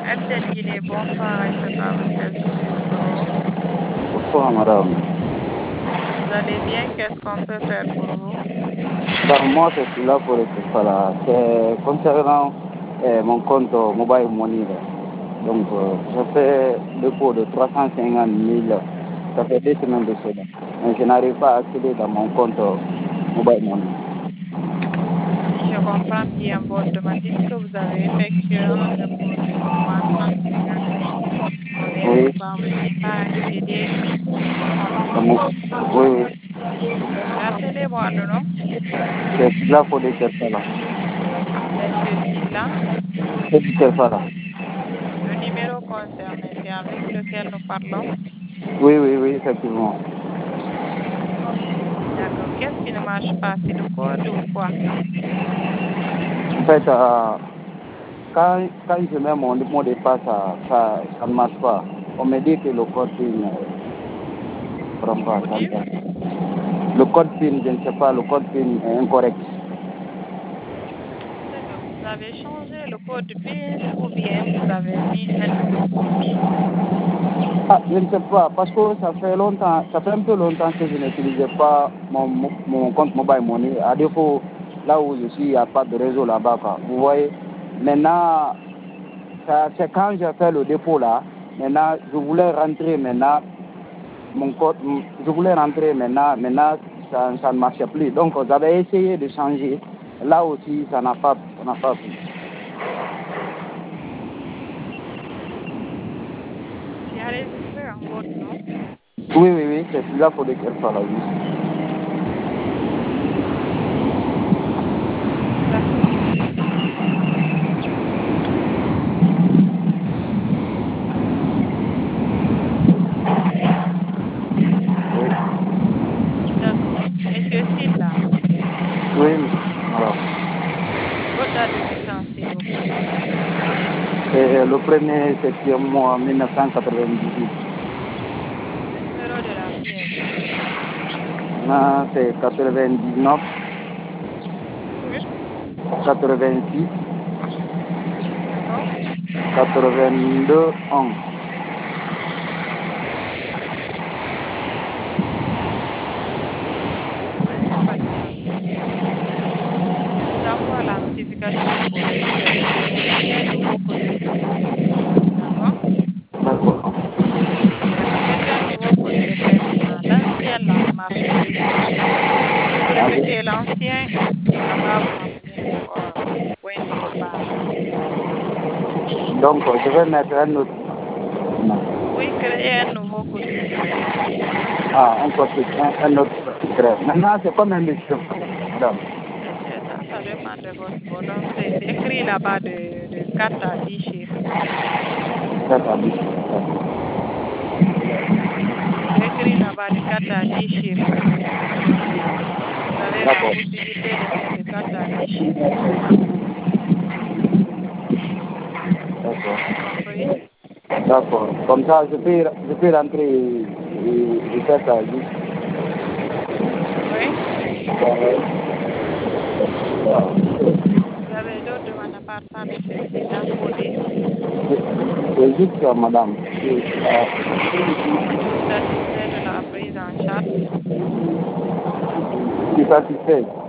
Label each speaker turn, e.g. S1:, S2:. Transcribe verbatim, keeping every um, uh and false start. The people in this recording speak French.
S1: Abdel Guinée, bonsoir Aïssata Abdel sur ce numéro.
S2: Bonsoir madame.
S1: Vous allez bien? Qu'est-ce qu'on peut faire pour vous?
S2: Bah, moi, je suis là pour être là. C'est concernant euh, mon compte euh, Mobile Money. Là. Donc, euh, je fais le cours de trois cent cinquante mille. Ça fait deux semaines de cela. Mais je n'arrive pas à accéder dans mon compte euh, Mobile Money.
S1: Si je comprends bien votre demande, dites que vous avez effectué un dépôt de trois cent cinquante mille, mais vous
S2: Oui,
S1: ne parvenez pas à accéder au compte.
S2: dans mon- oui, oui.
S1: Rappelez-moi le nom.
S2: C'est là pour les là.
S1: Monsieur Silla,
S2: C'est du là.
S1: le numéro concerné, c'est avec lequel nous parlons.
S2: Oui, oui, oui, effectivement.
S1: D'accord. Qu'est-ce qui ne marche pas? C'est le code ou quoi?
S2: En fait, euh, quand, quand je mets mon mot de passe, ça, ça, ça ne marche pas. On me dit que le code PIN ne prend pas.
S1: Vous
S2: Ça ne
S1: dites?
S2: passe. Le code PIN, je ne sais pas, le code PIN est incorrect.
S1: C'est que vous avez changé le code PIN ou bien vous avez mis un nouveau code.
S2: Ah, je ne sais pas, parce que ça fait longtemps, ça fait un peu longtemps que je n'utilisais pas mon, mon compte Mobile Money. À défaut, là où je suis, il n'y a pas de réseau là-bas. Quoi. Vous voyez, maintenant, ça, c'est quand j'ai fait le dépôt là, maintenant, je voulais rentrer maintenant, mon code, je voulais rentrer maintenant, maintenant, ça, ça ne marchait plus. Donc, j'avais essayé de changer. Là aussi, ça n'a pas, ça n'a pas pris.
S1: J'ai enregistré en votre nom.
S2: Oui, oui, oui, c'est celui-là pour lequel ça l'a vu.
S1: D'accord. D'accord. Monsieur Silla,
S2: Oui, alors,
S1: votre date de naissance, s'il vous plaît.
S2: c'est le premier septembre mois mille neuf cent quatre-vingt-dix-huit.
S1: Le numéro de la pièce.
S2: Là, c'est quatre-vingt-dix-neuf,
S1: Oui.
S2: quatre-vingt-six,
S1: D'accord.
S2: quatre-vingt-deux, onze.
S1: Veuillez patienter. Je vous envoie la notification pour récupérer un nouveau code PIN. D'accord?
S2: D'accord.
S1: C'est un nouveau code de traitement. L'ancien là ne marche plus. Si vous
S2: Ah, oui.
S1: répétez l'ancien, ça va vous ramener encore au point de départ.
S2: Donc, je vais mettre un autre.
S1: Oui, créez un nouveau code PIN.
S2: Ah, un, code, un, un autre secret. Maintenant, c'est combien de chiffres, madame?
S1: Monsieur, ça, ça dépend de votre bonheur. C'est c'est écrit là-bas de, de quatre à dix chiffres.
S2: D'accord.
S1: C'est écrit là-bas de quatre à dix chiffres. Vous avez la
S2: D'accord.
S1: possibilité de mettre de quatre à dix chiffres.
S2: D'accord.
S1: Vous avez compris?
S2: D'accord. Comme ça, je peux, je peux rentrer et, et, et faire ça juste.
S1: Oui.
S2: Euh,
S1: Vous avez d'autres demandes à part ça, monsieur Silla Fodé.
S2: C'est juste, euh, madame. Et, euh,
S1: Êtes-vous satisfait de la prise en charge?
S2: je suis satisfait.